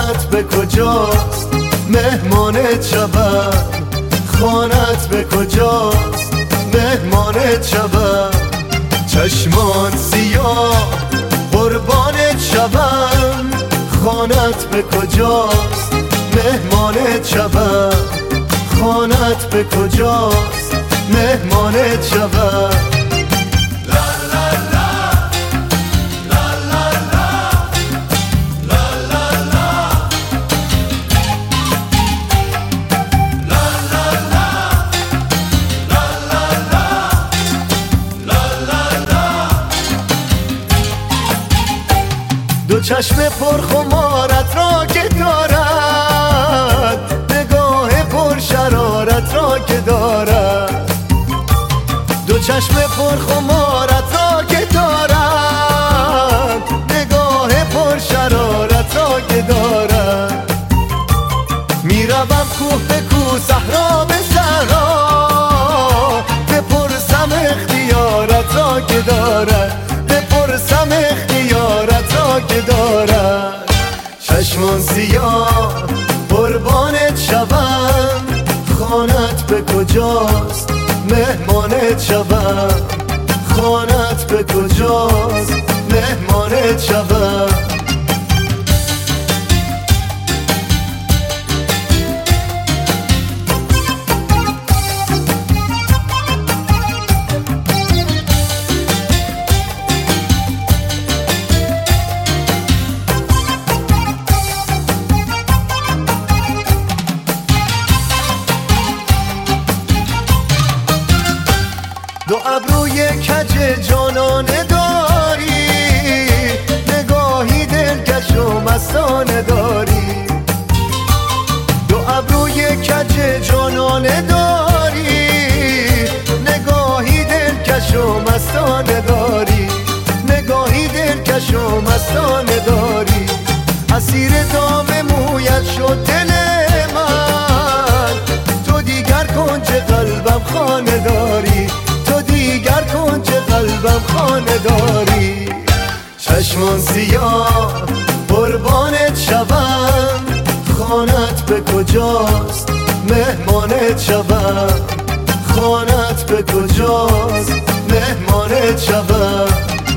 خانت به کجاست مهمانت شوم، خانت به کجاست مهمانت شوم، چشمان سیاه قربانت شوم، خانت به کجاست مهمانت شوم، خانت به کجاست مهمانت شوم. دو چشم پرخمارت را که دارد، نگاه پر شرارت را که دارد، دو چشم پرخمارت را که دارد، نگاه پر شرارت را که دارد، میروم کوه به کوه صحرا به صحرا، بپرسم اختیارت را که دارد، بپرسم اختیارت را که دارد، چشمان سیاه قربانت شوم، خانت به کجاست مهمانت شوم، خانت به کجاست مهمانت شوم. دو ابروی کج جانانه داری، نگاهی دلکش و مستانه داری، دو ابروی کج جانانه داری، نگاهی دلکش و مستانه داری، نگاهی دلکش و مستانه داری، اسیر دام مویت شد دل من، تو دیگر کنج قلبم خانه داری، دیگر کنج قلبم خانه داری، چشمان سیاه قربانت شوم، خانت به کجاست مهمانت شوم، خانت به کجاست مهمانت شوم.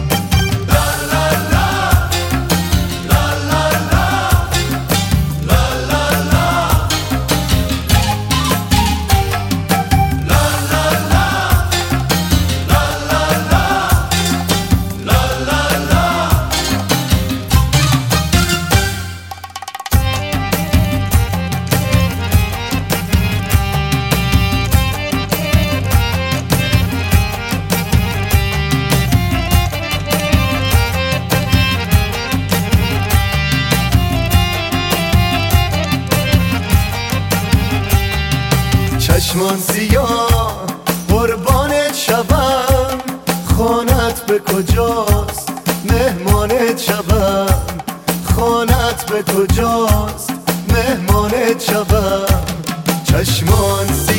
چشمان سیاه قربانت شوم، خانت به کجاست مهمانت شوم، خانت به کجاست مهمانت شوم، چشمان سیاه